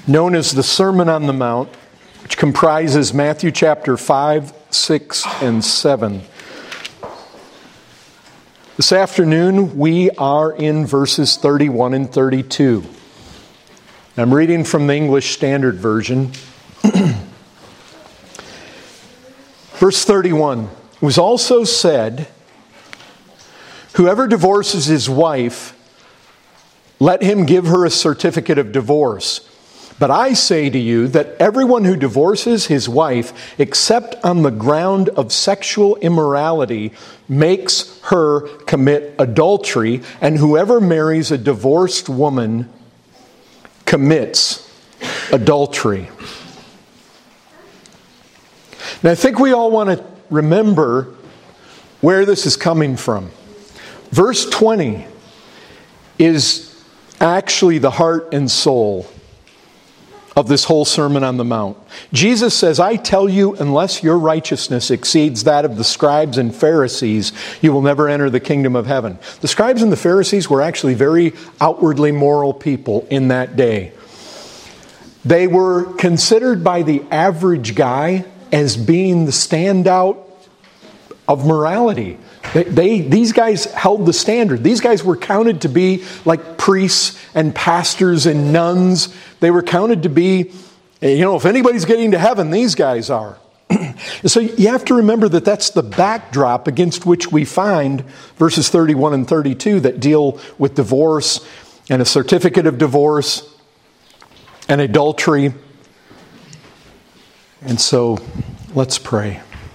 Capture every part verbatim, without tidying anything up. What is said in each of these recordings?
known as the Sermon on the Mount, which comprises Matthew chapter five, six, and seven. This afternoon, we are in verses thirty-one and thirty-two. I'm reading from the English Standard Version. Verse thirty-one, it was also said, "Whoever divorces his wife, let him give her a certificate of divorce. But I say to you that everyone who divorces his wife, except on the ground of sexual immorality, makes her commit adultery, and whoever marries a divorced woman commits adultery." Now, I think we all want to remember where this is coming from. Verse twenty is actually the heart and soul of this whole Sermon on the Mount. Jesus says, "I tell you, unless your righteousness exceeds that of the scribes and Pharisees, you will never enter the kingdom of heaven." The scribes and the Pharisees were actually very outwardly moral people in that day. They were considered by the average guy as being the standout of morality. They, they, these guys held the standard. These guys were counted to be like priests and pastors and nuns. They were counted to be, you know, if anybody's getting to heaven, these guys are. So you have to remember that that's the backdrop against which we find verses thirty-one and thirty-two that deal with divorce and a certificate of divorce and adultery. And so let's pray.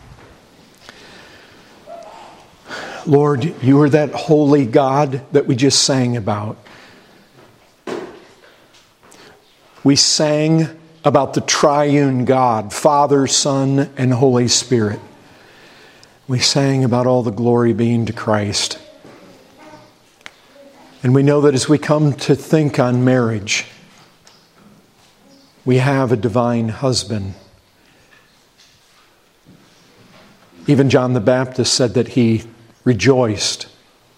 Lord, you are that holy God that we just sang about. We sang about the triune God, Father, Son, and Holy Spirit. We sang about all the glory being to Christ. And we know that as we come to think on marriage, we have a divine husband. Even John the Baptist said that he rejoiced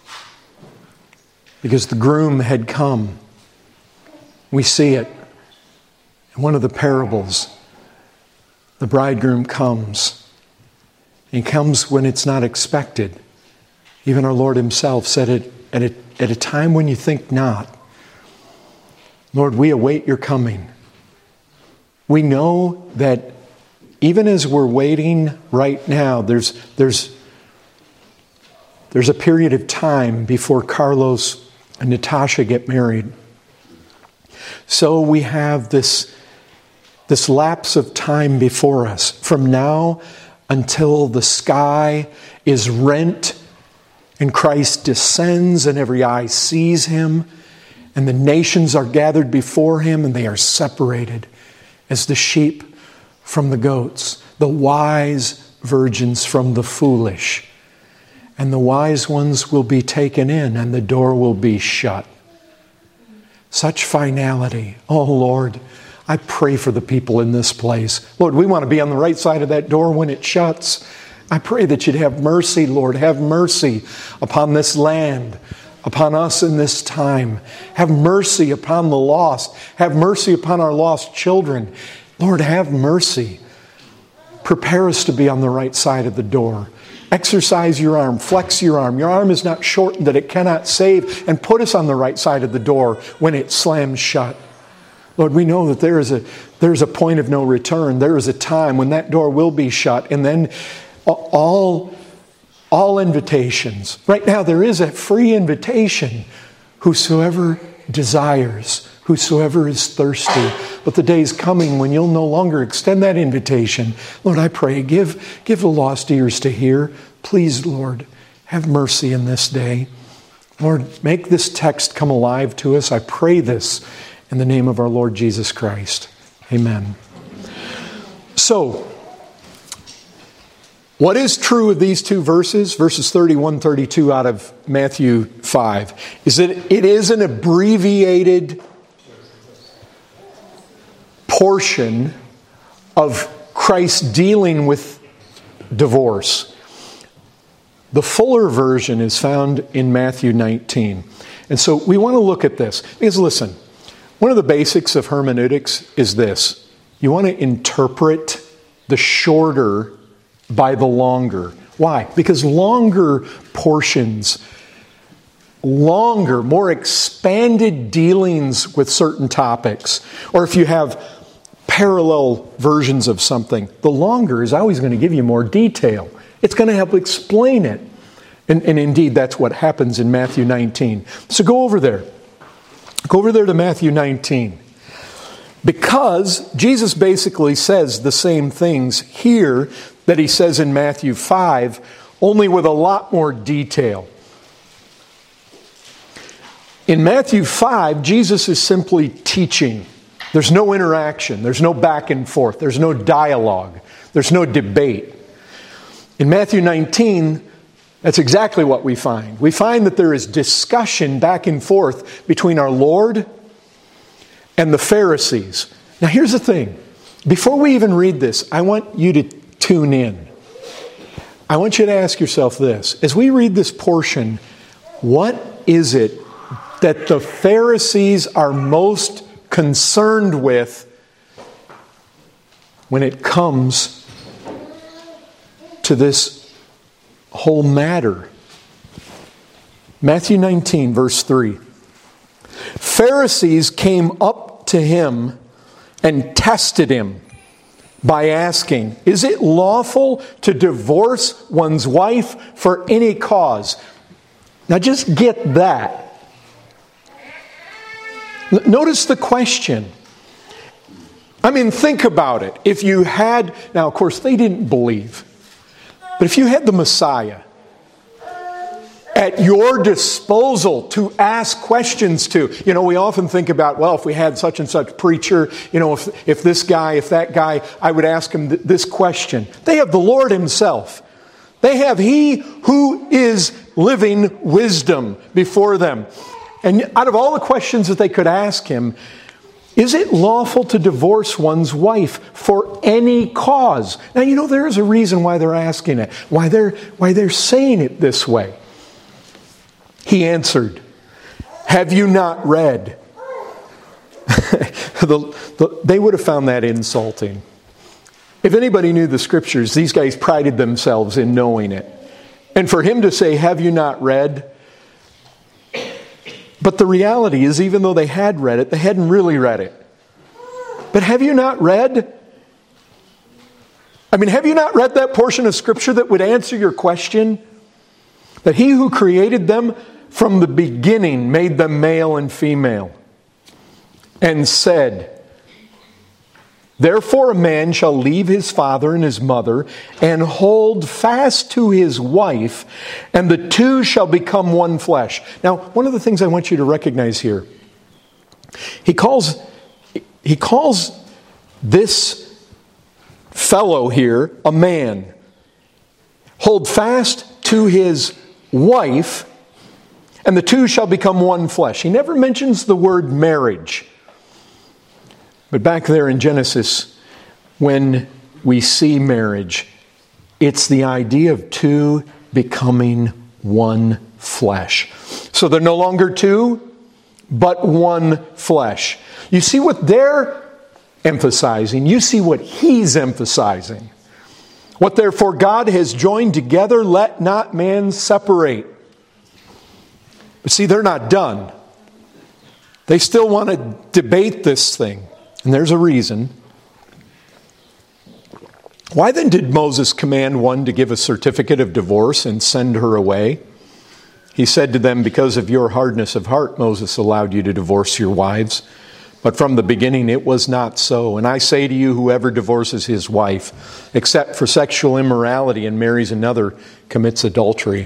because the groom had come. We see it in one of the parables. The bridegroom comes. He comes when it's not expected. Even our Lord himself said it at a, at a time when you think not. Lord, we await your coming. We know that even as we're waiting right now, there's there's There's a period of time before Carlos and Natasha get married. So we have this, this lapse of time before us from now until the sky is rent and Christ descends and every eye sees him and the nations are gathered before him and they are separated as the sheep from the goats, the wise virgins from the foolish. And the wise ones will be taken in and the door will be shut. Such finality. Oh Lord, I pray for the people in this place. Lord, we want to be on the right side of that door when it shuts. I pray that you'd have mercy, Lord. Have mercy upon this land, upon us in this time. Have mercy upon the lost. Have mercy upon our lost children. Lord, have mercy. Prepare us to be on the right side of the door. Exercise your arm, flex your arm. Your arm is not shortened that it cannot save, and put us on the right side of the door when it slams shut. Lord, we know that there is a there is a point of no return. There is a time when that door will be shut, and then all all invitations. Right now there is a free invitation. Whosoever desires, whosoever is thirsty. But the day is coming when you'll no longer extend that invitation. Lord, I pray, give, give the lost ears to hear. Please, Lord, have mercy in this day. Lord, make this text come alive to us. I pray this in the name of our Lord Jesus Christ. Amen. So, what is true of these two verses, verses thirty-one, thirty-two out of Matthew five, is that it is an abbreviated portion of Christ dealing with divorce. The fuller version is found in Matthew nineteen. And so we want to look at this. Because listen, One of the basics of hermeneutics is this. You want to interpret the shorter by the longer. Why? Because longer portions, longer, more expanded dealings with certain topics, or if you have parallel versions of something, the longer is always going to give you more detail. It's going to help explain it. And, and indeed, that's what happens in Matthew nineteen. So go over there. Go over there to Matthew nineteen. Because Jesus basically says the same things here that he says in Matthew five, only with a lot more detail. In Matthew five, Jesus is simply teaching. There's no interaction. There's no back and forth. There's no dialogue. There's no debate. In Matthew nineteen, that's exactly what we find. We find that there is discussion back and forth between our Lord and the Pharisees. Now here's the thing. Before we even read this, I want you to tune in. I want you to ask yourself this. As we read this portion, what is it that the Pharisees are most concerned with when it comes to this whole matter? Matthew nineteen, verse three. Pharisees came up to him and tested him by asking, is it lawful to divorce one's wife for any cause? Now just get that. Notice the question. I mean, think about it. If you had, now of course they didn't believe, but if you had the Messiah at your disposal to ask questions to, you know, we often think about, well, if we had such and such preacher, you know, if, if this guy, if that guy, I would ask him th- this question. They have the Lord himself. They have He who is living wisdom before them. And out of all the questions that they could ask him, is it lawful to divorce one's wife for any cause? Now, you know, there is a reason why they're asking it, why they're, why they're saying it this way. He answered, have you not read? the, the, they would have found that insulting. If anybody knew the Scriptures, these guys prided themselves in knowing it. And for him to say, have you not read? But the reality is, even though they had read it, they hadn't really read it. But have you not read? I mean, have you not read that portion of Scripture that would answer your question? That He who created them from the beginning made them male and female. And said, therefore a man shall leave his father and his mother and hold fast to his wife, and the two shall become one flesh. Now, one of the things I want you to recognize here, he calls, he calls this fellow here a man. Hold fast to his wife, and the two shall become one flesh. He never mentions the word marriage. But back there in Genesis, when we see marriage, it's the idea of two becoming one flesh. So they're no longer two, but one flesh. You see what they're emphasizing. You see what He's emphasizing. What therefore God has joined together, let not man separate. But see, they're not done. They still want to debate this thing. And there's a reason. Why then did Moses command one to give a certificate of divorce and send her away? He said to them, because of your hardness of heart, Moses allowed you to divorce your wives. But from the beginning it was not so. And I say to you, whoever divorces his wife, except for sexual immorality, and marries another, commits adultery.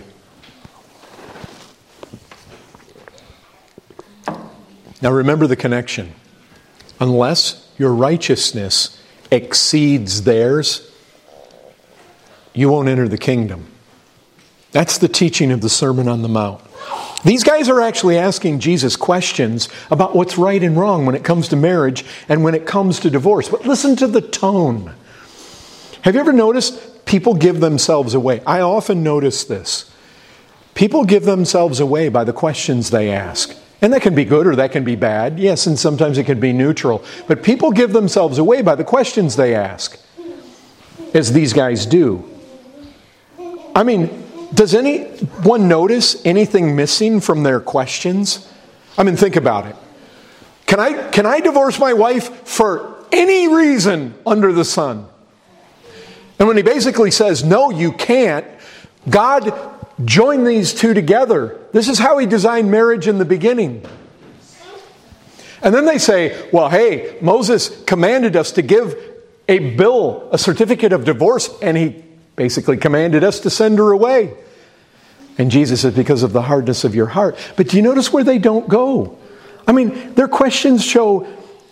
Now remember the connection. Unless your righteousness exceeds theirs, you won't enter the kingdom. That's the teaching of the Sermon on the Mount. These guys are actually asking Jesus questions about what's right and wrong when it comes to marriage and when it comes to divorce. But listen to the tone. Have you ever noticed people give themselves away? I often notice this. People give themselves away by the questions they ask. And that can be good or that can be bad. Yes, and sometimes it can be neutral. But people give themselves away by the questions they ask, as these guys do. I mean, does anyone notice anything missing from their questions? I mean, think about it. Can I, can I divorce my wife for any reason under the sun? And when he basically says, no, you can't, God joined these two together. This is how he designed marriage in the beginning. And then they say, well, hey, Moses commanded us to give a bill, a certificate of divorce, and he basically commanded us to send her away. And Jesus says, because of the hardness of your heart. But do you notice where they don't go? I mean, their questions show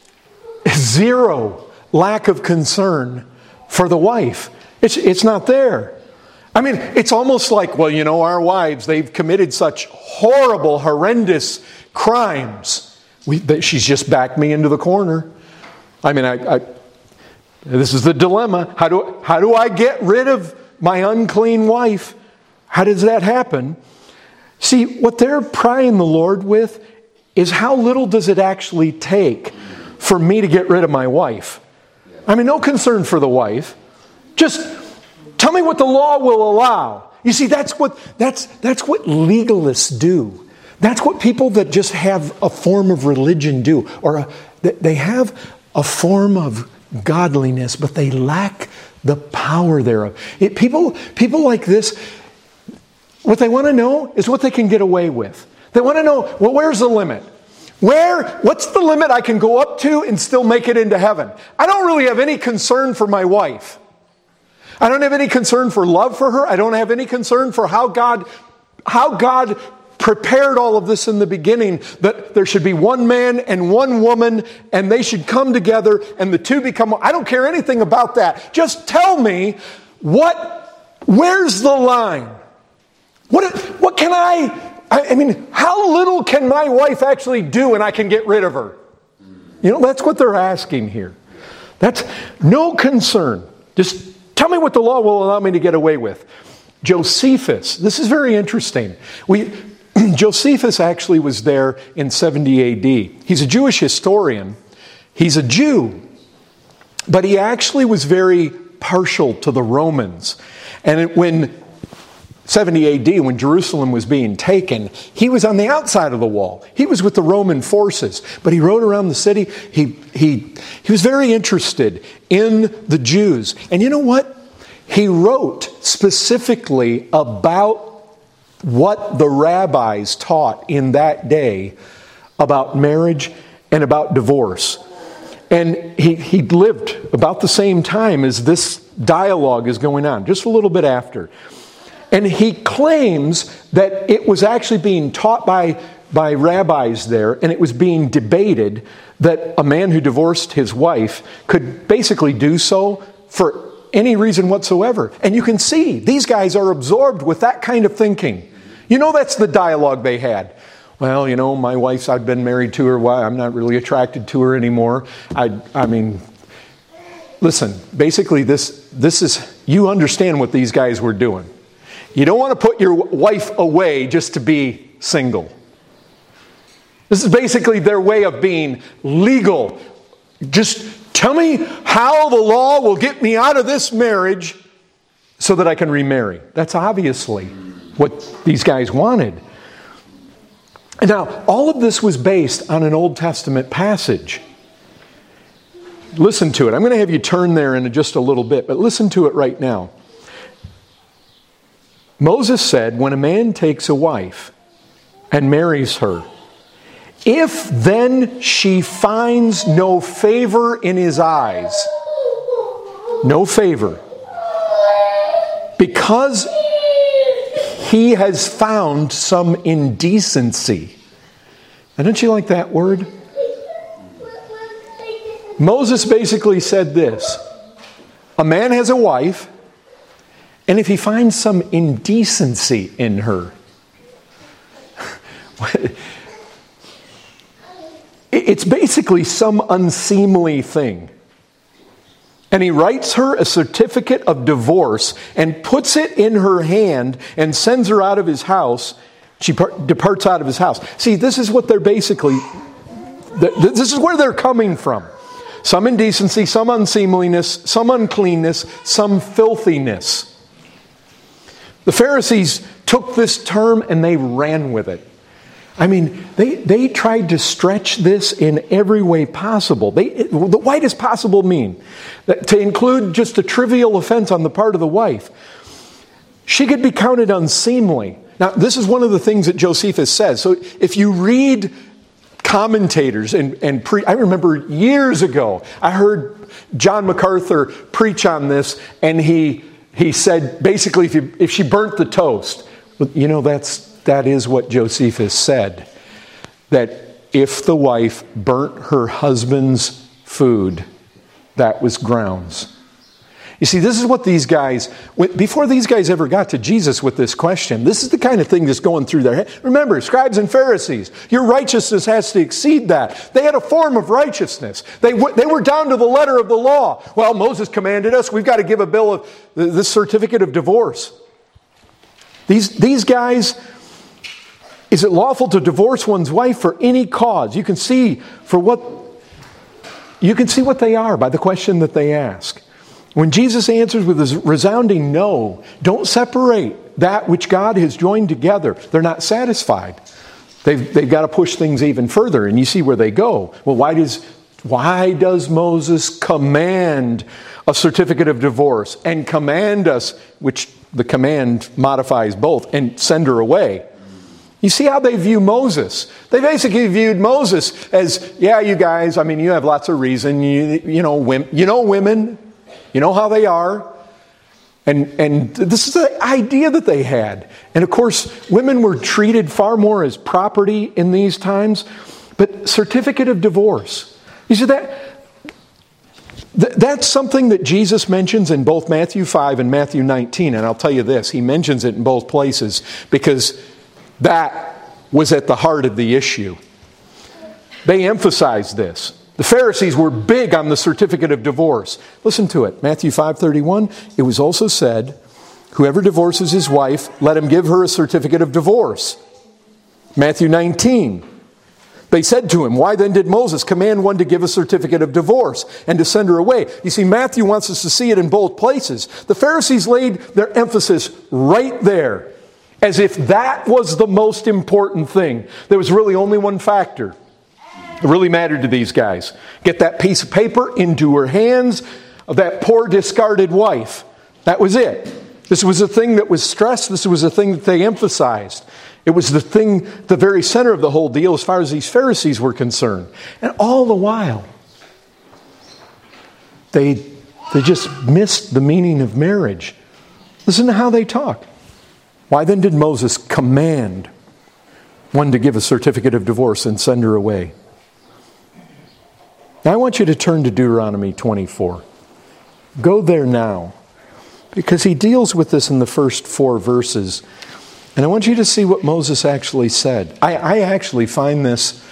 zero lack of concern for the wife. It's, it's not there. I mean, it's almost like, well, you know, our wives, they've committed such horrible, horrendous crimes. We, that she's just backed me into the corner. I mean, I, I, this is the dilemma. How do, how do I get rid of my unclean wife? How does that happen? See, what they're prying the Lord with is how little does it actually take for me to get rid of my wife? I mean, no concern for the wife. Just tell me what the law will allow. You see, that's what that's that's what legalists do. That's what people that just have a form of religion do, or a, they have a form of godliness, but they lack the power thereof. It, people people like this, what they want to know is what they can get away with. They want to know, well, where's the limit? Where, what's the limit I can go up to and still make it into heaven? I don't really have any concern for my wife. I don't have any concern for love for her. I don't have any concern for how God, how God prepared all of this in the beginning, that there should be one man and one woman, and they should come together, and the two become one. I don't care anything about that. Just tell me, what, where's the line? What, what can I... I mean, how little can my wife actually do and I can get rid of her? You know, that's what they're asking here. That's no concern. Just tell me what the law will allow me to get away with. Josephus, this is very interesting. We, Josephus actually was there in seventy A D. He's a Jewish historian. He's a Jew. But he actually was very partial to the Romans. And it, when... seventy A D, when Jerusalem was being taken, he was on the outside of the wall. He was with the Roman forces, but he rode around the city. He, he, he was very interested in the Jews. And you know what? He wrote specifically about what the rabbis taught in that day about marriage and about divorce. And he, he lived about the same time as this dialogue is going on, just a little bit after. And he claims that it was actually being taught by, by rabbis there, and it was being debated that a man who divorced his wife could basically do so for any reason whatsoever. And you can see, these guys are absorbed with that kind of thinking. You know, that's the dialogue they had. Well, you know, my wife's, I've been married to her, why I'm not really attracted to her anymore. I, I mean, listen, basically this, this is, you understand what these guys were doing. You don't want to put your wife away just to be single. This is basically their way of being legal. Just tell me how the law will get me out of this marriage so that I can remarry. That's obviously what these guys wanted. Now, all of this was based on an Old Testament passage. Listen to it. I'm going to have you turn there in just a little bit, but listen to it right now. Moses said, when a man takes a wife and marries her, if then she finds no favor in his eyes, no favor, because he has found some indecency. Now, don't you like that word? Moses basically said this: a man has a wife, and if he finds some indecency in her, it's basically some unseemly thing. And he writes her a certificate of divorce and puts it in her hand and sends her out of his house. She part, departs out of his house. See, this is what they're basically, this is where they're coming from. Some indecency, some unseemliness, some uncleanness, some filthiness. The Pharisees took this term and they ran with it. I mean, they, they tried to stretch this in every way possible. They, the widest possible mean. That, to include just a trivial offense on the part of the wife. She could be counted unseemly. Now, this is one of the things that Josephus says. So if you read commentators and, and pre- I remember years ago, I heard John MacArthur preach on this, and he he said, basically, if, you, if she burnt the toast, you know, that's that is what Josephus said, that if the wife burnt her husband's food, that was grounds. You see, this is what these guys, before these guys ever got to Jesus with this question, this is the kind of thing that's going through their head. Remember, scribes and Pharisees, your righteousness has to exceed that. They had a form of righteousness. They, w- they were down to the letter of the law. Well, Moses commanded us, we've got to give a bill of the certificate of divorce. These, these guys, is it lawful to divorce one's wife for any cause? You can see for what, you can see what they are by the question that they ask. When Jesus answers with a resounding no, don't separate that which God has joined together. They're not satisfied. They've, they've got to push things even further, and you see where they go. Well, why does, why does Moses command a certificate of divorce and command us, which the command modifies both, and send her away? You see how they view Moses. They basically viewed Moses as, yeah, you guys, I mean, you have lots of reason. You, you know, women, you know women. You know how they are. And, and this is the idea that they had. And of course, women were treated far more as property in these times. But certificate of divorce. You see, that, th- that's something that Jesus mentions in both Matthew five and Matthew nineteen. And I'll tell you this, he mentions it in both places because that was at the heart of the issue. They emphasized this. The Pharisees were big on the certificate of divorce. Listen to it. Matthew five thirty-one, it was also said, whoever divorces his wife, let him give her a certificate of divorce. Matthew nineteen, they said to him, why then did Moses command one to give a certificate of divorce and to send her away? You see, Matthew wants us to see it in both places. The Pharisees laid their emphasis right there, as if that was the most important thing. There was really only one factor. It really mattered to these guys. Get that piece of paper into her hands of that poor discarded wife. That was it. This was a thing that was stressed. This was a thing that they emphasized. It was the thing, the very center of the whole deal as far as these Pharisees were concerned. And all the while, they, they just missed the meaning of marriage. Listen to how they talk. Why then did Moses command one to give a certificate of divorce and send her away? Now I want you to turn to Deuteronomy twenty-four. Go there now, because he deals with this in the first four verses. And I want you to see what Moses actually said. I, I actually find this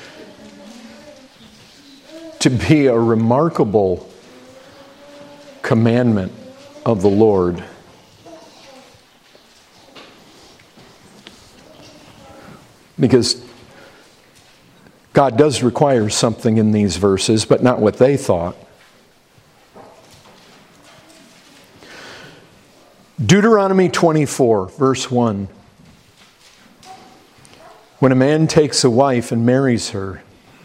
to be a remarkable commandment of the Lord. Because God does require something in these verses, but not what they thought. Deuteronomy twenty-four, verse one. When a man takes a wife and marries her,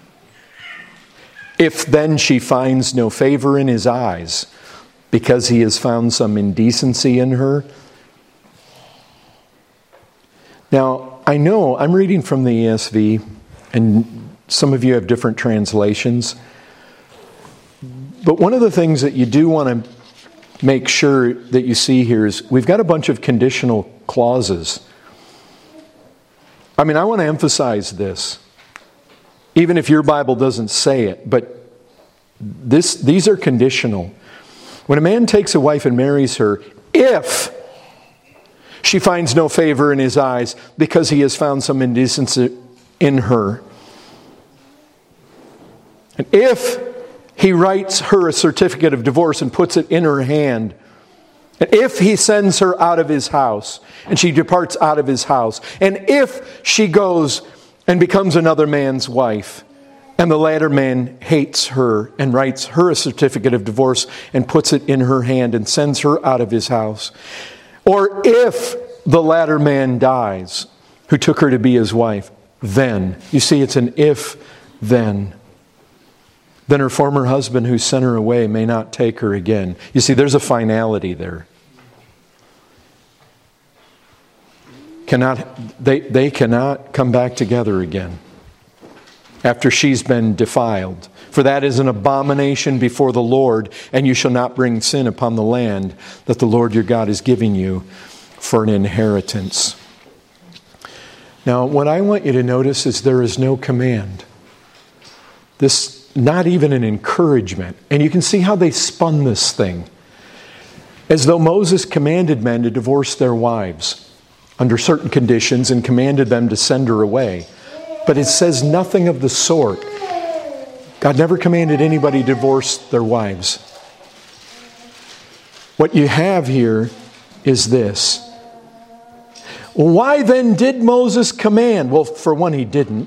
if then she finds no favor in his eyes, because he has found some indecency in her. Now, I know I'm reading from the E S V, and some of you have different translations. But one of the things that you do want to make sure that you see here is we've got a bunch of conditional clauses. I mean, I want to emphasize this, even if your Bible doesn't say it, but this, these are conditional. When a man takes a wife and marries her, if she finds no favor in his eyes because he has found some indecency in her, and if he writes her a certificate of divorce and puts it in her hand, If he sends her out of his house, and she departs out of his house, and if she goes and becomes another man's wife, and the latter man hates her and writes her a certificate of divorce and puts it in her hand and sends her out of his house, or if the latter man dies, who took her to be his wife, then, you see, it's an if, then. Then her former husband who sent her away may not take her again. You see, there's a finality there. Cannot, they, they cannot come back together again after she's been defiled. For that is an abomination before the Lord, and you shall not bring sin upon the land that the Lord your God is giving you for an inheritance. Now, what I want you to notice is there is no command. This, not even an encouragement. And you can see how they spun this thing. As though Moses commanded men to divorce their wives under certain conditions and commanded them to send her away. But it says nothing of the sort. God never commanded anybody to divorce their wives. What you have here is this. Why then did Moses command? Well, for one, he didn't.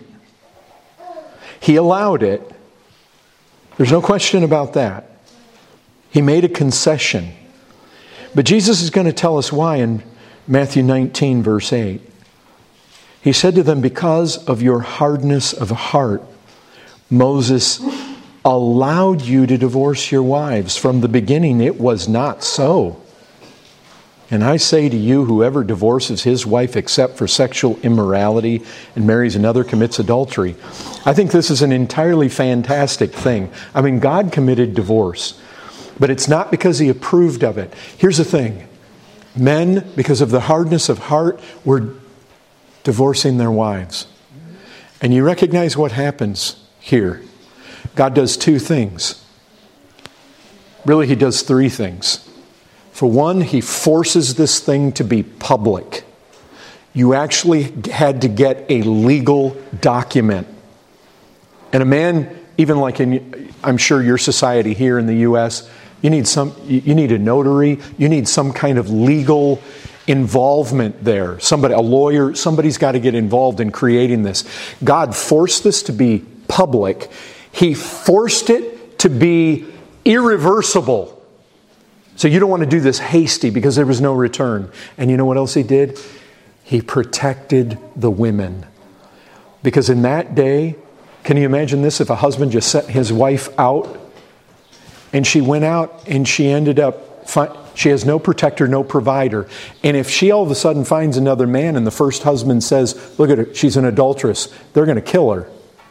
He allowed it. There's no question about that. He made a concession. But Jesus is going to tell us why in Matthew nineteen, verse eight. He said to them, because of your hardness of heart, Moses allowed you to divorce your wives. From the beginning, it was not so. And I say to you, whoever divorces his wife except for sexual immorality and marries another commits adultery. I think this is an entirely fantastic thing. I mean, God committed divorce, but it's not because He approved of it. Here's the thing. Men, because of the hardness of heart, were divorcing their wives. And you recognize what happens here. God does two things. Really, He does three things. For one, He forces this thing to be public. You actually had to get a legal document. And a man, even like in, I'm sure your society here in the U S, you need some, you need a notary, you need some kind of legal involvement there. Somebody, a lawyer, somebody's got to get involved in creating this. God forced this to be public. He forced it to be irreversible. So you don't want to do this hasty because there was no return. And you know what else He did? He protected the women. Because in that day, can you imagine this? If a husband just set his wife out and she went out and she ended up, she has no protector, no provider. And if she all of a sudden finds another man and the first husband says, look at her, she's an adulteress, they're going to kill her.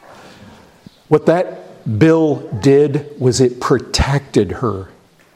What that bill did was it protected her.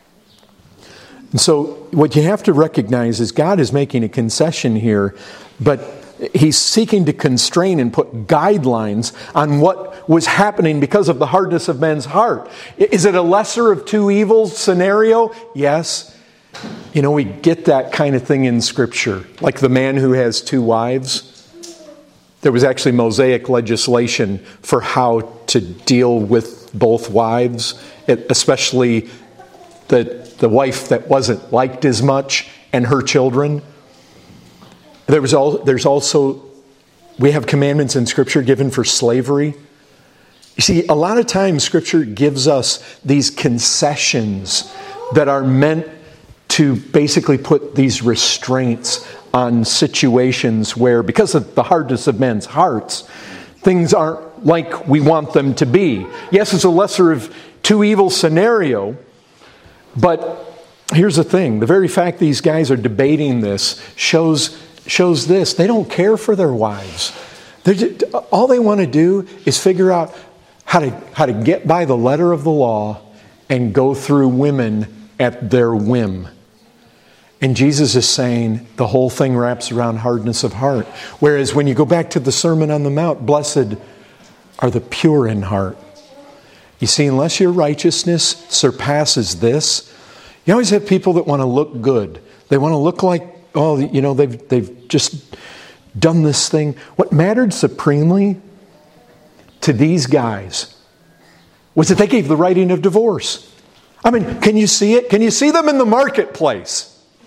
And so what you have to recognize is God is making a concession here, but He's seeking to constrain and put guidelines on what was happening because of the hardness of men's heart. Is it a lesser of two evils scenario? Yes. You know, we get that kind of thing in Scripture. Like the man who has two wives. There was actually Mosaic legislation for how to deal with both wives, especially the the wife that wasn't liked as much and her children. There was all, there's also, we have commandments in Scripture given for slavery. You see, a lot of times Scripture gives us these concessions that are meant to basically put these restraints on situations where, because of the hardness of men's hearts, things aren't like we want them to be. Yes, it's a lesser of two evil scenario, but here's the thing. The very fact these guys are debating this shows shows this. They don't care for their wives. Just, all they want to do is figure out how to, how to get by the letter of the law and go through women at their whim. And Jesus is saying the whole thing wraps around hardness of heart. Whereas when you go back to the Sermon on the Mount, blessed are the pure in heart. You see, unless your righteousness surpasses this, you always have people that want to look good. They want to look like, oh, you know, they've they've just done this thing. What mattered supremely to these guys was that they gave the writing of divorce. I mean, can you see it? Can you see them in the marketplace?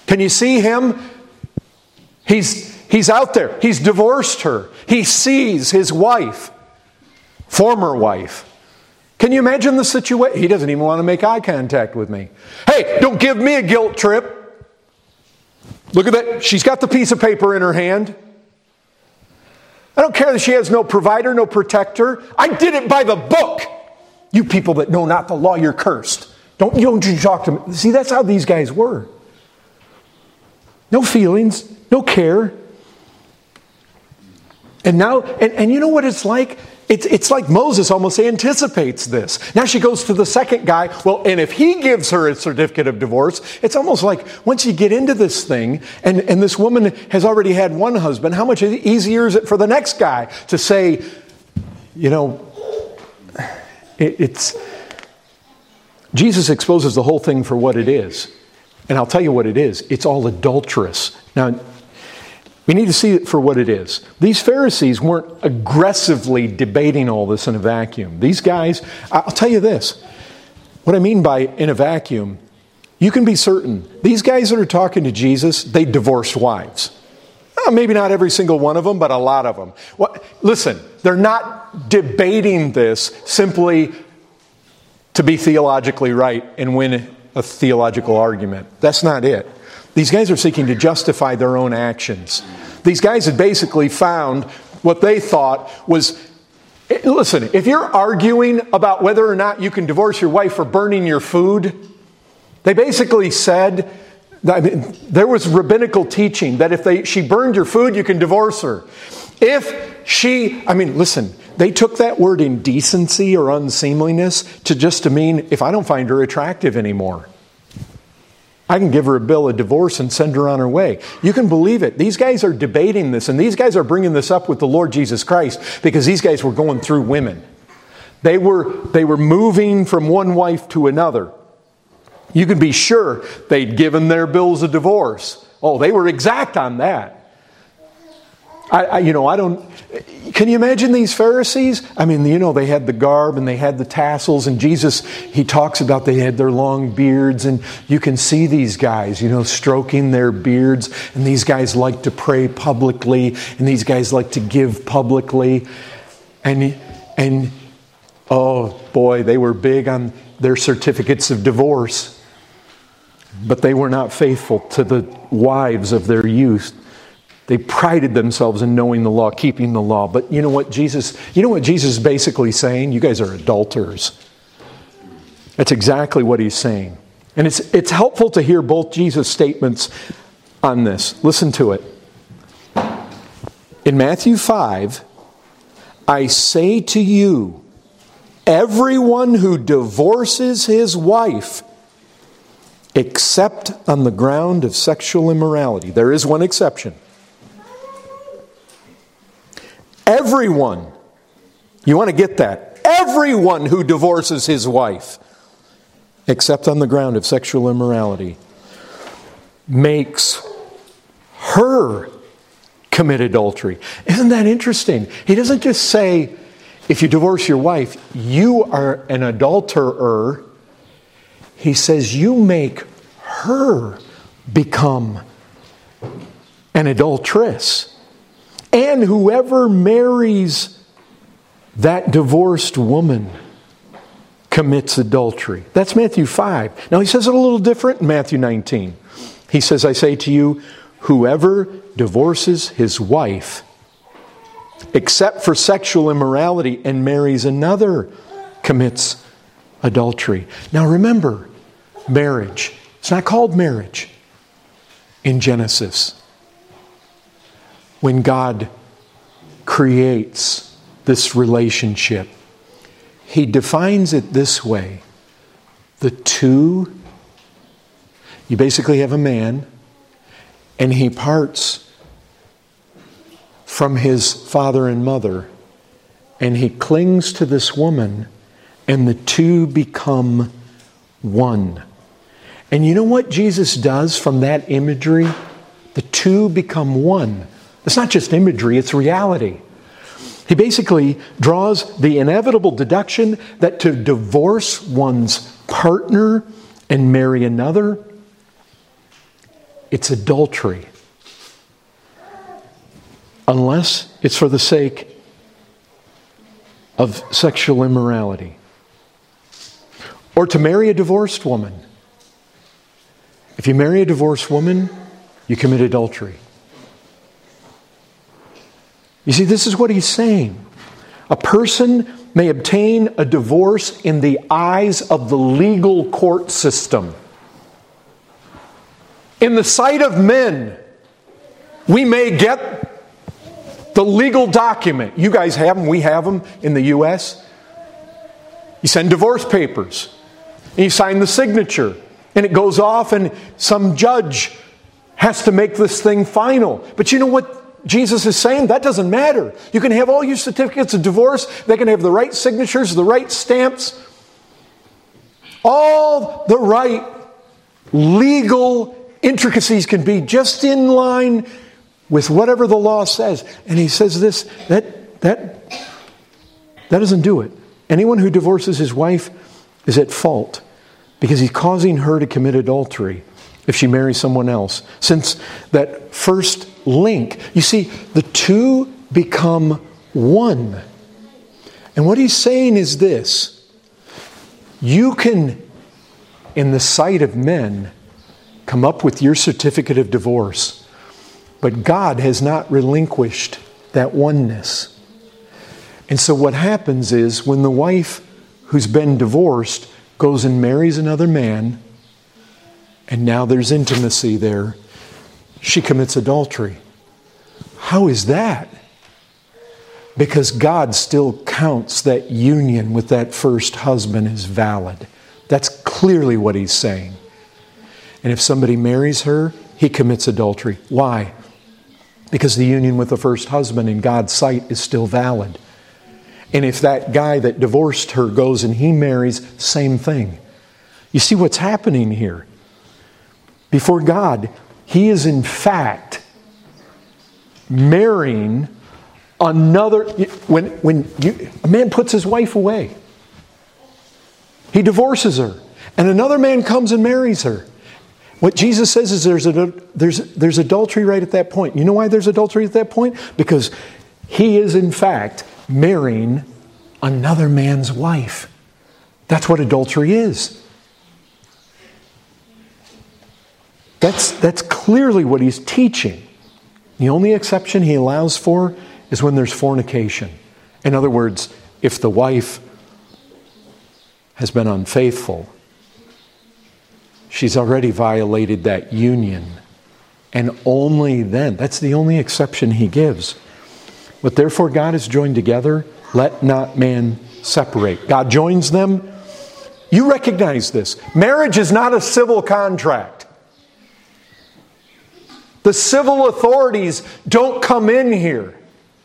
Can you see him? He's, he's out there. He's divorced her. He sees his wife, former wife. Can you imagine the situation? He doesn't even want to make eye contact with me. Hey, don't give me a guilt trip. Look at that. She's got the piece of paper in her hand. I don't care that she has no provider, no protector. I did it by the book. You people that know not the law, you're cursed. Don't, you don't you talk to me. See, that's how these guys were. No feelings, no care. And now, and, and you know what it's like? It's, it's like Moses almost anticipates this. Now she goes to the second guy. Well, and if he gives her a certificate of divorce, it's almost like once you get into this thing, and, and this woman has already had one husband, how much easier is it for the next guy to say, you know, it, it's... Jesus exposes the whole thing for what it is. And I'll tell you what it is. It's all adulterous. Now, we need to see it for what it is. These Pharisees weren't aggressively debating all this in a vacuum. These guys, I'll tell you this. What I mean by in a vacuum, you can be certain. These guys that are talking to Jesus, they divorced wives. Well, maybe not every single one of them, but a lot of them. Well, listen, they're not debating this simply to be theologically right and win a theological argument. That's not it. These guys are seeking to justify their own actions. These guys had basically found what they thought was, listen, if you're arguing about whether or not you can divorce your wife for burning your food, they basically said, I mean, there was rabbinical teaching that if they she burned your food, you can divorce her. If she, I mean, listen, they took that word indecency or unseemliness to just to mean, if I don't find her attractive anymore, I can give her a bill of divorce and send her on her way. You can believe it. These guys are debating this, and these guys are bringing this up with the Lord Jesus Christ because these guys were going through women. They were, they were moving from one wife to another. You can be sure they'd given their bills of divorce. Oh, they were exact on that. I, I, you know, I don't... Can you imagine these Pharisees? I mean, you know, they had the garb and they had the tassels, and Jesus, he talks about they had their long beards, and you can see these guys, you know, stroking their beards, and these guys like to pray publicly, and these guys like to give publicly, and, and oh boy, they were big on their certificates of divorce, but they were not faithful to the wives of their youth. They prided themselves in knowing the law, keeping the law. But you know what Jesus, you know what Jesus is basically saying? You guys are adulterers. That's exactly what he's saying. And it's it's helpful to hear both Jesus' statements on this. Listen to it. In Matthew five, I say to you, everyone who divorces his wife, except on the ground of sexual immorality. There is one exception. Everyone, you want to get that, everyone who divorces his wife, except on the ground of sexual immorality, makes her commit adultery. Isn't that interesting? He doesn't just say, if you divorce your wife, you are an adulterer. He says, you make her become an adulteress. And whoever marries that divorced woman commits adultery. That's Matthew five. Now he says it a little different in Matthew nineteen. He says, I say to you, whoever divorces his wife, except for sexual immorality, and marries another, commits adultery. Now remember, marriage. It's not called marriage in Genesis. When God creates this relationship, He defines it this way. The two, you basically have a man, and he parts from his father and mother, and he clings to this woman, and the two become one. And you know what Jesus does from that imagery? The two become one. It's not just imagery, it's reality. He basically draws the inevitable deduction that to divorce one's partner and marry another it's adultery. Unless it's for the sake of sexual immorality. Or to marry a divorced woman. If you marry a divorced woman, you commit adultery. You see, this is what he's saying. A person may obtain a divorce in the eyes of the legal court system. In the sight of men, we may get the legal document. You guys have them, we have them in the U S. You send divorce papers, and you sign the signature, and it goes off, and some judge has to make this thing final. But you know what Jesus is saying? That doesn't matter. You can have all your certificates of divorce. They can have the right signatures, the right stamps, all the right legal intricacies can be just in line with whatever the law says. And he says this, that, that, that doesn't do it. Anyone who divorces his wife is at fault because he's causing her to commit adultery if she marries someone else. Since that first link, you see, the two become one. And what he's saying is this: you can, in the sight of men, come up with your certificate of divorce, but God has not relinquished that oneness. And so what happens is when the wife who's been divorced goes and marries another man, and now there's intimacy there, she commits adultery. How is that? Because God still counts that union with that first husband as valid. That's clearly what he's saying. And if somebody marries her, he commits adultery. Why? Because the union with the first husband in God's sight is still valid. And if that guy that divorced her goes and he marries, same thing. You see what's happening here? Before God, he is in fact marrying another. When, when you, a man puts his wife away, he divorces her, and another man comes and marries her. What Jesus says is there's, a, there's, there's adultery right at that point. You know why there's adultery at that point? Because he is in fact marrying another man's wife. That's what adultery is. That's, that's clearly what he's teaching. The only exception he allows for is when there's fornication. In other words, if the wife has been unfaithful, she's already violated that union. And only then, that's the only exception he gives. What therefore God has joined together, let not man separate. God joins them. You recognize this. Marriage is not a civil contract. The civil authorities don't come in here.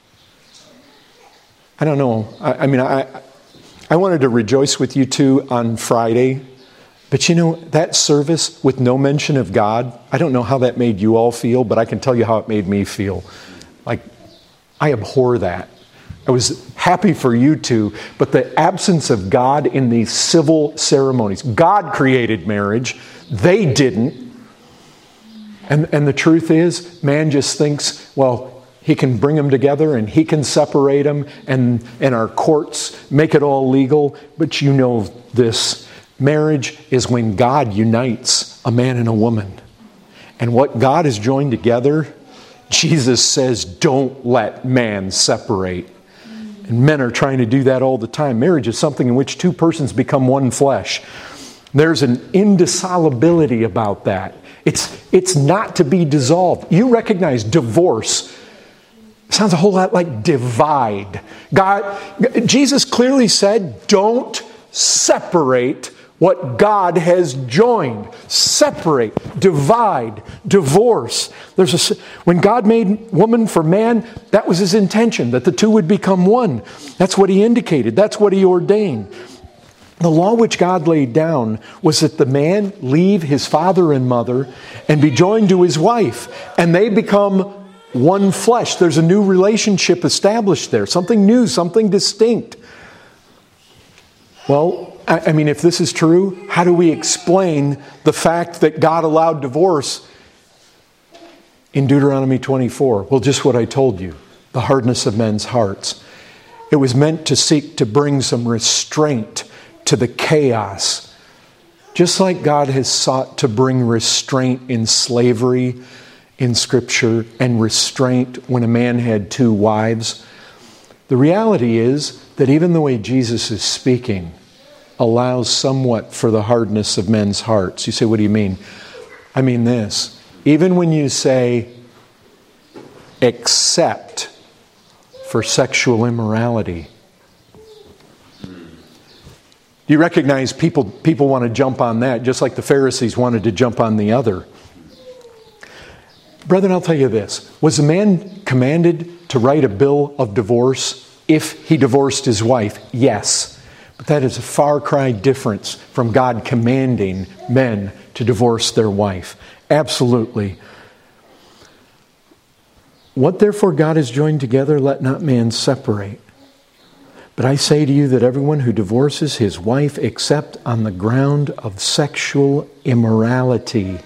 I don't know. I, I mean, I, I wanted to rejoice with you two on Friday. But you know, that service with no mention of God, I don't know how that made you all feel, but I can tell you how it made me feel. Like, I abhor that. I was happy for you two, but the absence of God in these civil ceremonies. God created marriage. They didn't. And, and the truth is, man just thinks, well, he can bring them together and he can separate them, and, and our courts make it all legal. But you know this. Marriage is when God unites a man and a woman. And what God has joined together, Jesus says, don't let man separate. And men are trying to do that all the time. Marriage is something in which two persons become one flesh. There's an indissolubility about that. It's, it's not to be dissolved. You recognize divorce sounds a whole lot like divide. God, Jesus clearly said, don't separate what God has joined. Separate, divide, divorce. There's a, when God made woman for man, that was his intention, that the two would become one. That's what he indicated. That's what he ordained. The law which God laid down was that the man leave his father and mother and be joined to his wife, and they become one flesh. There's a new relationship established there, something new, something distinct. Well, I mean, if this is true, how do we explain the fact that God allowed divorce in Deuteronomy twenty-four? Well, just what I told you, the hardness of men's hearts. It was meant to seek to bring some restraint to the chaos. Just like God has sought to bring restraint in slavery in Scripture and restraint when a man had two wives, the reality is that even the way Jesus is speaking allows somewhat for the hardness of men's hearts. You say, what do you mean? I mean this. Even when you say, except for sexual immorality, you recognize people, people want to jump on that just like the Pharisees wanted to jump on the other. Brethren, I'll tell you this. Was a man commanded to write a bill of divorce if he divorced his wife? Yes. But that is a far cry difference from God commanding men to divorce their wife. Absolutely. What therefore God has joined together, let not man separate. But I say to you that everyone who divorces his wife except on the ground of sexual immorality.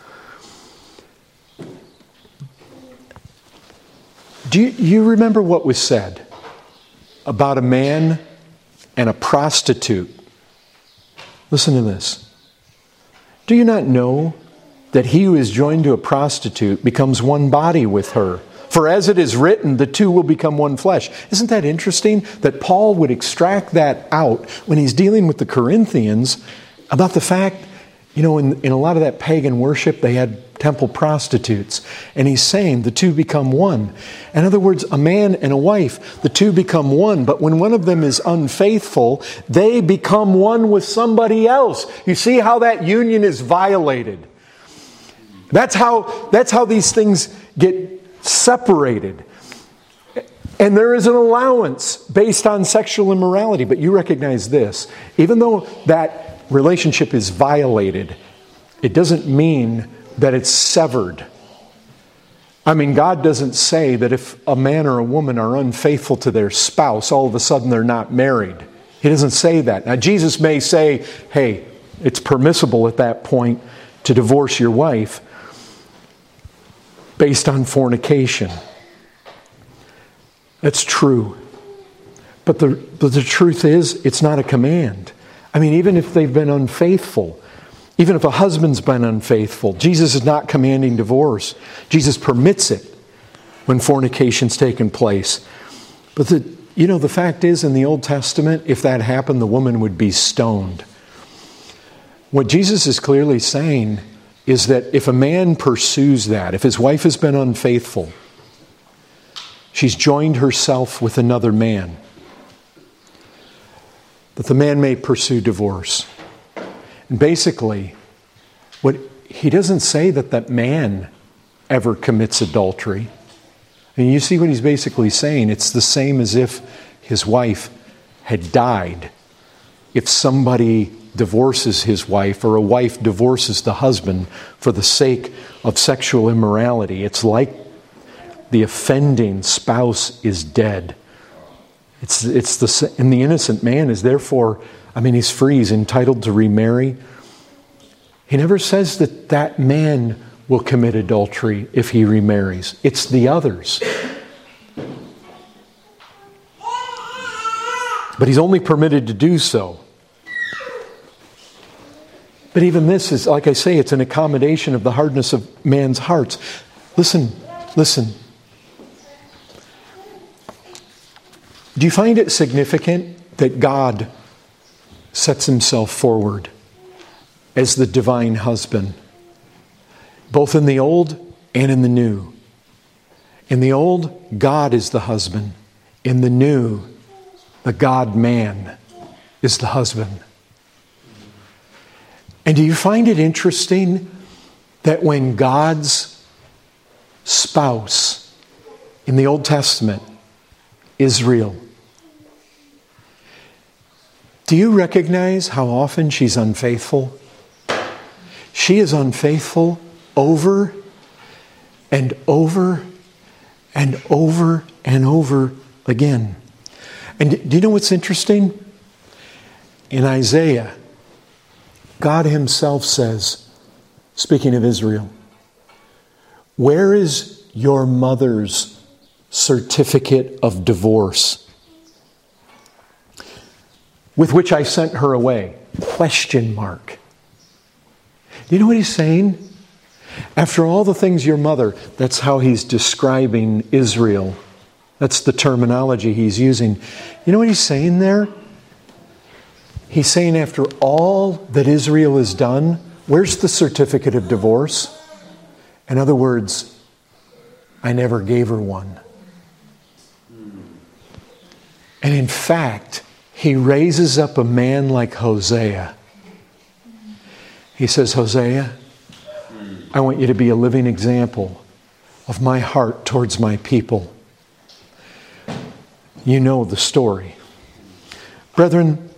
Do you, you remember what was said about a man and a prostitute? Listen to this. Do you not know that he who is joined to a prostitute becomes one body with her? For as it is written, the two will become one flesh. Isn't that interesting that Paul would extract that out when he's dealing with the Corinthians about the fact, you know, in, in a lot of that pagan worship, they had temple prostitutes. And he's saying the two become one. In other words, a man and a wife, the two become one. But when one of them is unfaithful, they become one with somebody else. You see how that union is violated. That's how, that's how these things get separated. And there is an allowance based on sexual immorality. But you recognize this. Even though that relationship is violated, it doesn't mean that it's severed. I mean, God doesn't say that if a man or a woman are unfaithful to their spouse, all of a sudden they're not married. He doesn't say that. Now, Jesus may say, hey, it's permissible at that point to divorce your wife based on fornication. That's true. But the, but the truth is, it's not a command. I mean, even if they've been unfaithful, even if a husband's been unfaithful, Jesus is not commanding divorce. Jesus permits it when fornication's taken place. But the, you know, the fact is, in the Old Testament, if that happened, the woman would be stoned. What Jesus is clearly saying is that if a man pursues that, if his wife has been unfaithful, she's joined herself with another man, that the man may pursue divorce. And basically, what he doesn't say that that man ever commits adultery. And you see what he's basically saying. It's the same as if his wife had died. If somebody divorces his wife or a wife divorces the husband for the sake of sexual immorality, it's like the offending spouse is dead. It's it's the and the innocent man is therefore, I mean, he's free, he's entitled to remarry. He never says that that man will commit adultery if he remarries. It's the others. But he's only permitted to do so. But even this is, like I say, it's an accommodation of the hardness of man's hearts. Listen, listen. Do you find it significant that God sets himself forward as the divine husband, both in the old and in the new? In the old, God is the husband. In the new, the God-man is the husband. And do you find it interesting that when God's spouse in the Old Testament, Israel, do you recognize how often she's unfaithful? She is unfaithful over and over and over and over again. And do you know what's interesting? In Isaiah, God himself says, speaking of Israel, Where is your mother's certificate of divorce? With which I sent her away. Question mark. Do you know what he's saying? After all the things your mother, that's how he's describing Israel. That's the terminology he's using. You know what he's saying there? He's saying after all that Israel has done, where's the certificate of divorce? In other words, I never gave her one. And in fact, he raises up a man like Hosea. He says, Hosea, I want you to be a living example of my heart towards my people. You know the story. Brethren,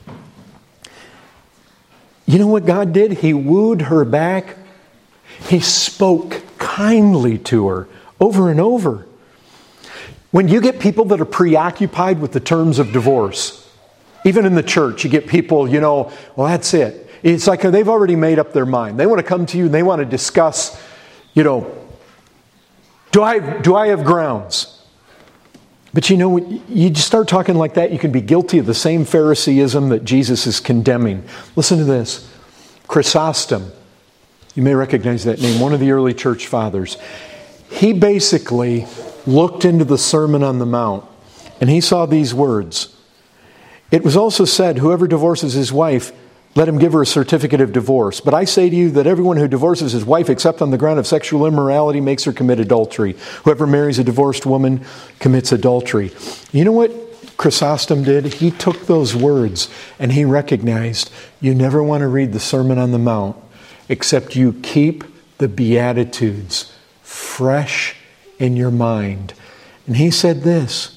you know what God did? He wooed her back. He spoke kindly to her over and over. When you get people that are preoccupied with the terms of divorce, even in the church, you get people, you know, well, that's it. It's like they've already made up their mind. They want to come to you and they want to discuss, you know, do I, do I have grounds? But you know, you just start talking like that, you can be guilty of the same Phariseeism that Jesus is condemning. Listen to this. Chrysostom, you may recognize that name, one of the early church fathers. He basically looked into the Sermon on the Mount and he saw these words. It was also said, whoever divorces his wife, let him give her a certificate of divorce. But I say to you that everyone who divorces his wife except on the ground of sexual immorality makes her commit adultery. Whoever marries a divorced woman commits adultery. You know what Chrysostom did? He took those words and he recognized you never want to read the Sermon on the Mount except you keep the Beatitudes fresh in your mind. And he said this.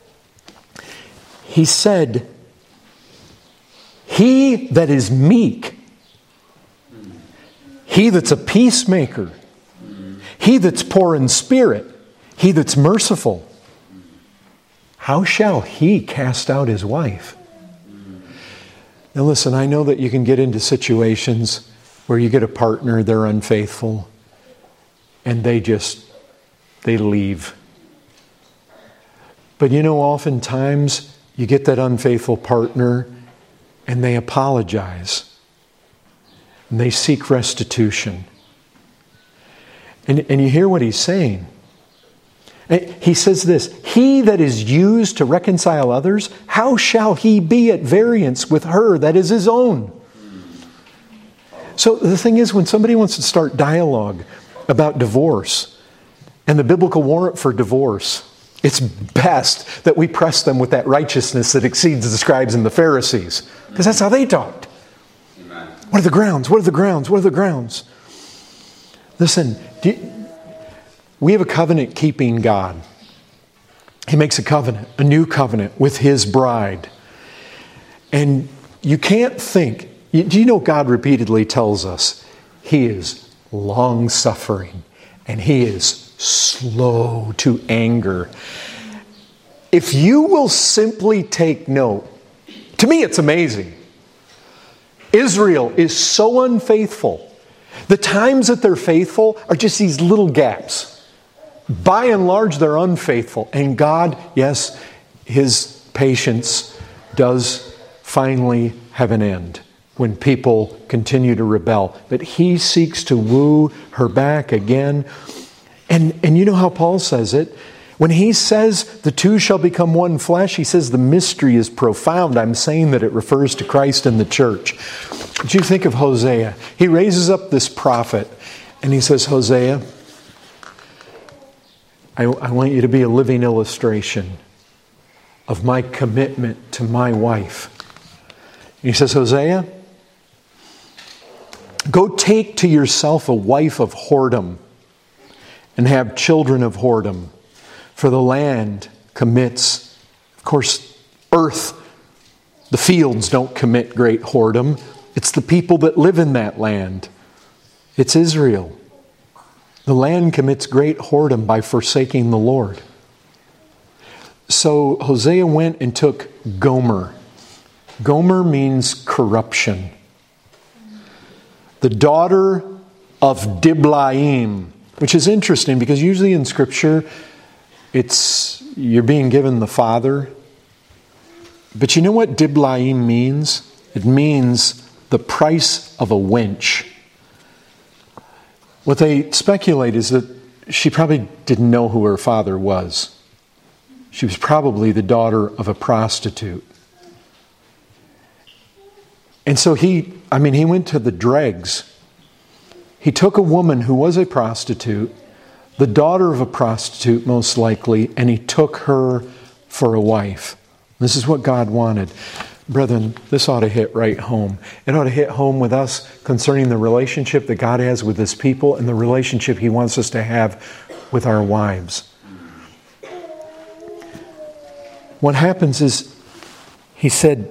He said, he that is meek, he that's a peacemaker, he that's poor in spirit, he that's merciful, how shall he cast out his wife? Now listen, I know that you can get into situations where you get a partner, they're unfaithful, and they just, they leave. But you know, oftentimes you get that unfaithful partner and they apologize. And they seek restitution. And, and you hear what he's saying. He says this, he that is used to reconcile others, how shall he be at variance with her that is his own? So the thing is, when somebody wants to start dialogue about divorce and the biblical warrant for divorce, it's best that we press them with that righteousness that exceeds the scribes and the Pharisees. Because that's how they talked. Amen. What are the grounds? What are the grounds? What are the grounds? Listen, do you, we have a covenant-keeping God. He makes a covenant, a new covenant with His bride. And you can't think, do you know God repeatedly tells us He is long-suffering and He is slow to anger. If you will simply take note, to me it's amazing. Israel is so unfaithful. The times that they're faithful are just these little gaps. By and large, they're unfaithful. And God, yes, His patience does finally have an end when people continue to rebel. But He seeks to woo her back again. And, and you know how Paul says it? When he says the two shall become one flesh, he says the mystery is profound. I'm saying that it refers to Christ and the church. But you think of Hosea. He raises up this prophet and he says, Hosea, I, I want you to be a living illustration of my commitment to my wife. And he says, Hosea, go take to yourself a wife of whoredom and have children of whoredom. For the land commits, of course, earth, the fields don't commit great whoredom. It's the people that live in that land. It's Israel. The land commits great whoredom by forsaking the Lord. So Hosea went and took Gomer. Gomer means corruption. The daughter of Diblaim. which is interesting because usually in Scripture, it's you're being given the father. But you know what diblaim means? It means the price of a wench. What they speculate is that she probably didn't know who her father was. She was probably the daughter of a prostitute. And so he, I mean, he went to the dregs. He took a woman who was a prostitute, the daughter of a prostitute most likely, and he took her for a wife. This is what God wanted. Brethren, this ought to hit right home. It ought to hit home with us concerning the relationship that God has with His people and the relationship He wants us to have with our wives. What happens is, he said,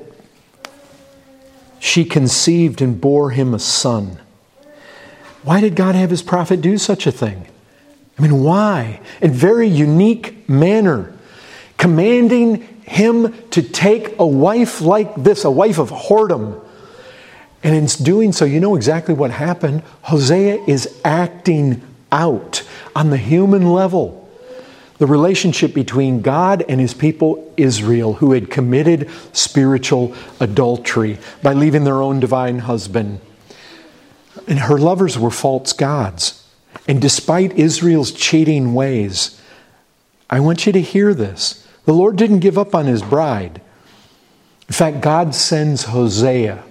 she conceived and bore him a son. Why did God have His prophet do such a thing? I mean, why? In very unique manner, commanding him to take a wife like this, a wife of whoredom. And in doing so, you know exactly what happened. Hosea is acting out on the human level the relationship between God and His people Israel, who had committed spiritual adultery by leaving their own divine husband. And her lovers were false gods. And despite Israel's cheating ways, I want you to hear this. The Lord didn't give up on His bride. In fact, God sends Hosea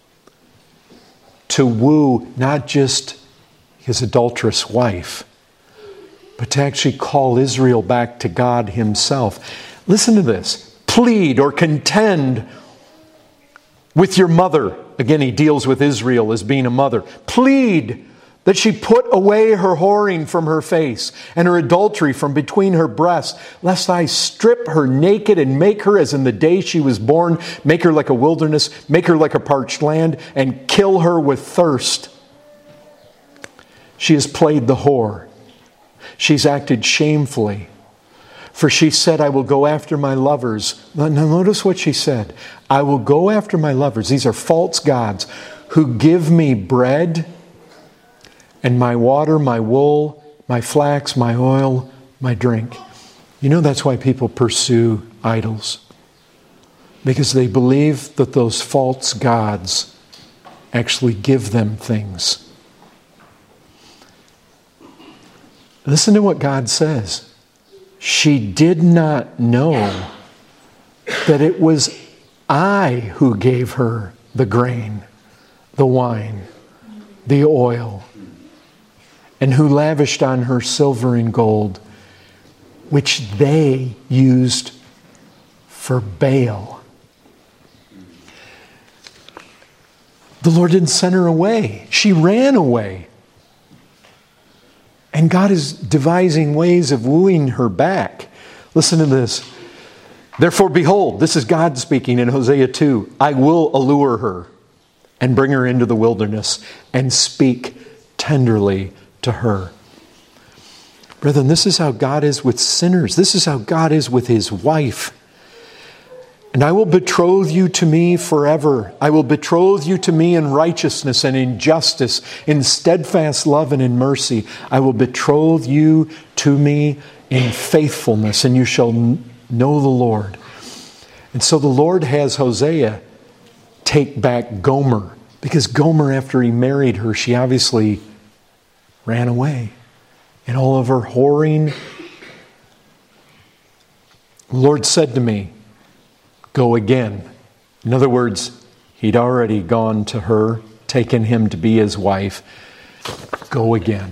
to woo not just his adulterous wife, but to actually call Israel back to God Himself. Listen to this. Plead or contend with your mother. Again, He deals with Israel as being a mother. Plead that she put away her whoring from her face and her adultery from between her breasts, lest I strip her naked and make her as in the day she was born, make her like a wilderness, make her like a parched land, and kill her with thirst. She has played the whore. She's acted shamefully. For she said, I will go after my lovers. Now notice what she said. I will go after my lovers. These are false gods who give me bread and my water, my wool, my flax, my oil, my drink. You know that's why people pursue idols. Because they believe that those false gods actually give them things. Listen to what God says. She did not know that it was I who gave her the grain, the wine, the oil, and who lavished on her silver and gold, which they used for Baal. The Lord didn't send her away. She ran away. And God is devising ways of wooing her back. Listen to this. Therefore, behold, this is God speaking in Hosea two. I will allure her and bring her into the wilderness and speak tenderly to her. Brethren, this is how God is with sinners. This is how God is with His wife. And I will betroth you to me forever. I will betroth you to me in righteousness and in justice, in steadfast love and in mercy. I will betroth you to me in faithfulness, and you shall know the Lord. And so the Lord has Hosea take back Gomer, because Gomer, after he married her, she obviously ran away. And all of her whoring. The Lord said to me, go again. In other words, He'd already gone to her, taken him to be His wife. Go again.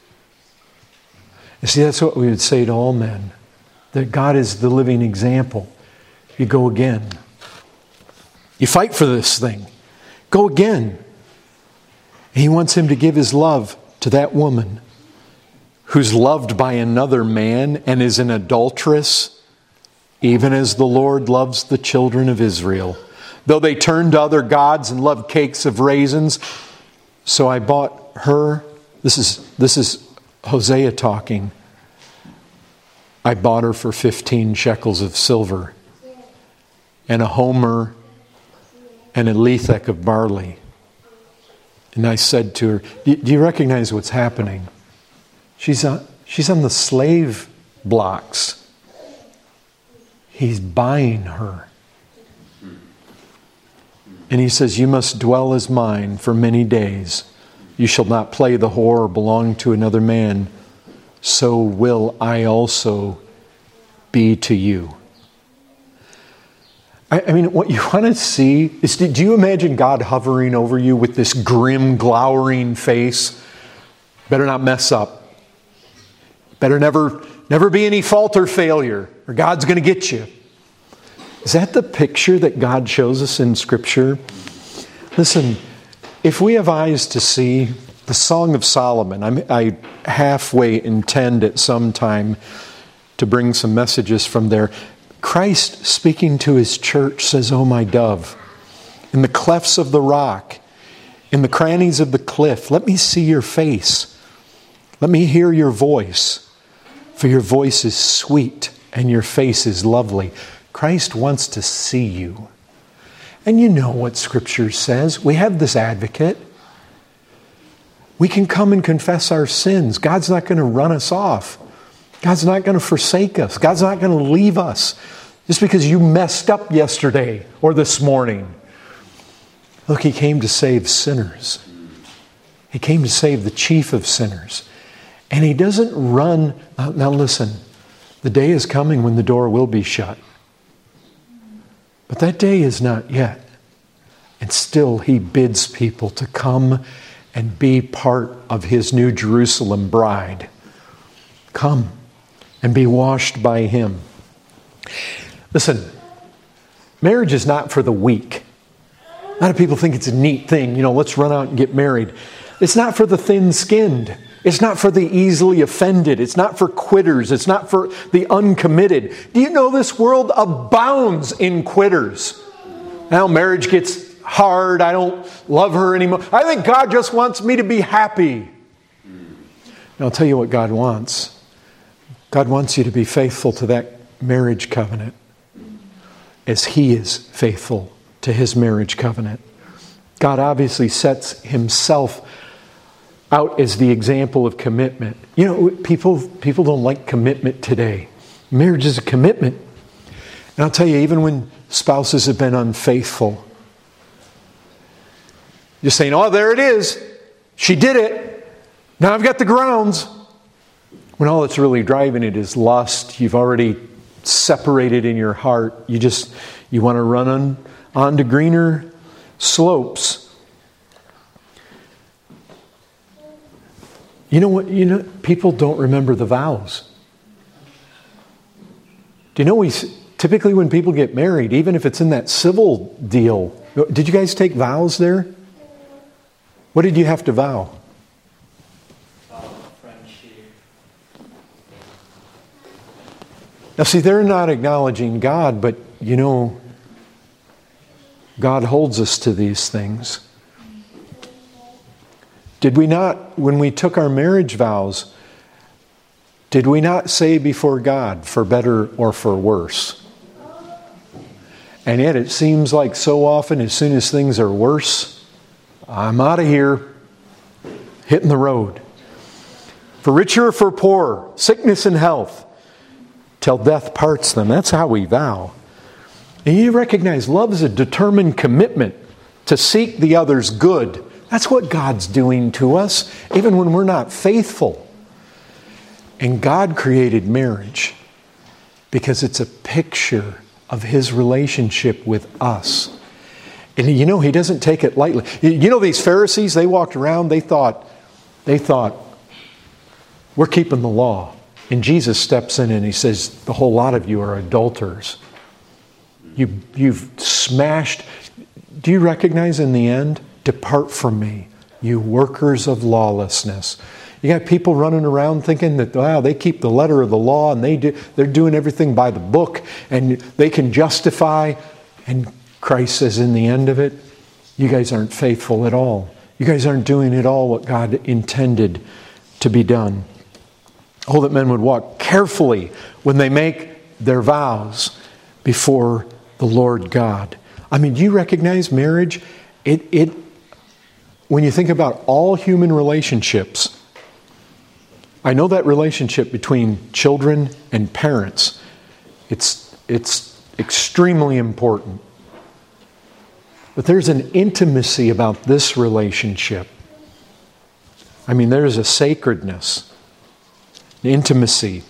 You see, that's what we would say to all men. That God is the living example. You go again. You fight for this thing. Go again. And He wants him to give his love to that woman who's loved by another man and is an adulteress, even as the Lord loves the children of Israel. Though they turned to other gods and loved cakes of raisins, so I bought her. This is, this is Hosea talking. I bought her for fifteen shekels of silver and a homer and a lethek of barley. And I said to her, do you recognize what's happening? She's on, she's on the slave blocks. He's buying her. And he says, you must dwell as mine for many days. You shall not play the whore or belong to another man. So will I also be to you. I, I mean, what you want to see is, do you imagine God hovering over you with this grim, glowering face? Better not mess up. Better never, never be any fault or failure, or God's going to get you. Is that the picture that God shows us in Scripture? Listen, if we have eyes to see, the Song of Solomon, I'm, I halfway intend at some time to bring some messages from there. Christ, speaking to His church, says, "O my dove, in the clefts of the rock, in the crannies of the cliff, let me see your face. Let me hear your voice. For your voice is sweet and your face is lovely." Christ wants to see you. And you know what Scripture says. We have this advocate. We can come and confess our sins. God's not going to run us off. God's not going to forsake us. God's not going to leave us just because you messed up yesterday or this morning. Look, He came to save sinners. He came to save the chief of sinners. And He doesn't run. Now, now listen, the day is coming when the door will be shut. But that day is not yet. And still He bids people to come and be part of His New Jerusalem bride. Come and be washed by Him. Listen, marriage is not for the weak. A lot of people think it's a neat thing. You know, let's run out and get married. It's not for the thin-skinned. It's not for the easily offended. It's not for quitters. It's not for the uncommitted. Do you know this world abounds in quitters? Now marriage gets hard. I don't love her anymore. I think God just wants me to be happy. And I'll tell you what God wants. God wants you to be faithful to that marriage covenant as He is faithful to His marriage covenant. God obviously sets Himself out as the example of commitment. You know, people, people don't like commitment today. Marriage is a commitment. And I'll tell you, even when spouses have been unfaithful, you're saying, oh, there it is. She did it. Now I've got the grounds. When all that's really driving it is lust. You've already separated in your heart. You just, you want to run on, on to greener slopes. You know what? You know, people don't remember the vows. Do you know we typically when people get married, even if it's in that civil deal, did you guys take vows there? What did you have to vow? Friendship. Now, see, they're not acknowledging God, but you know, God holds us to these things. Did we not, when we took our marriage vows, did we not say before God, for better or for worse? And yet it seems like so often, as soon as things are worse, I'm out of here, hitting the road. For richer or for poorer, sickness and health, till death parts them. That's how we vow. And you recognize love is a determined commitment to seek the other's good. That's what God's doing to us, even when we're not faithful. And God created marriage because it's a picture of His relationship with us. And you know, He doesn't take it lightly. You know, these Pharisees, they walked around, they thought, they thought, we're keeping the law. And Jesus steps in and He says, the whole lot of you are adulterers. You, you've smashed. Do you recognize in the end? Depart from me, you workers of lawlessness. You got people running around thinking that, wow, they keep the letter of the law and they do, they're doing everything by the book and they can justify. And Christ says in the end of it, you guys aren't faithful at all. You guys aren't doing at all what God intended to be done. Oh, that men would walk carefully when they make their vows before the Lord God. I mean, do you recognize marriage? It, it, when you think about all human relationships, I know that relationship between children and parents, it's, it's extremely important. But there's an intimacy about this relationship. I mean, there's a sacredness, an intimacy